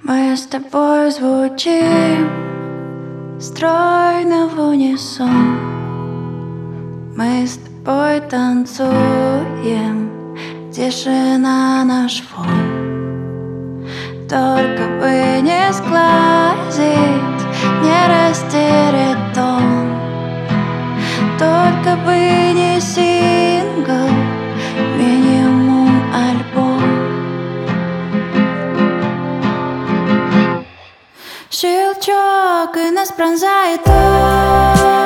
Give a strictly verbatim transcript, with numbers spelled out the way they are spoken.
Мы с тобой звучим стройно в унисон. Мы с тобой танцуем, тишина наш фон. Только бы не сглазить, не растерять тон. Только бы не сингл, минимум альбом. Щелчок, и нас пронзает ток.